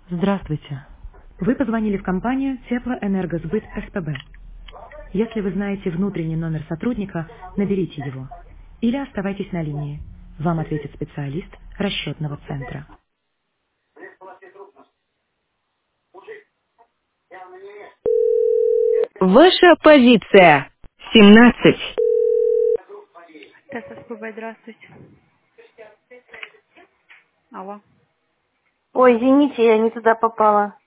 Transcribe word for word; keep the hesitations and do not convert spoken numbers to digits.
Здравствуйте. Вы позвонили в компанию Теплоэнергосбыт СПБ. Если вы знаете внутренний номер сотрудника, наберите его. Или оставайтесь на линии. Вам ответит специалист расчетного центра. Ваша позиция. семнадцать. ТССПБ, здравствуйте. Алло. Ой, извините, я не туда попала.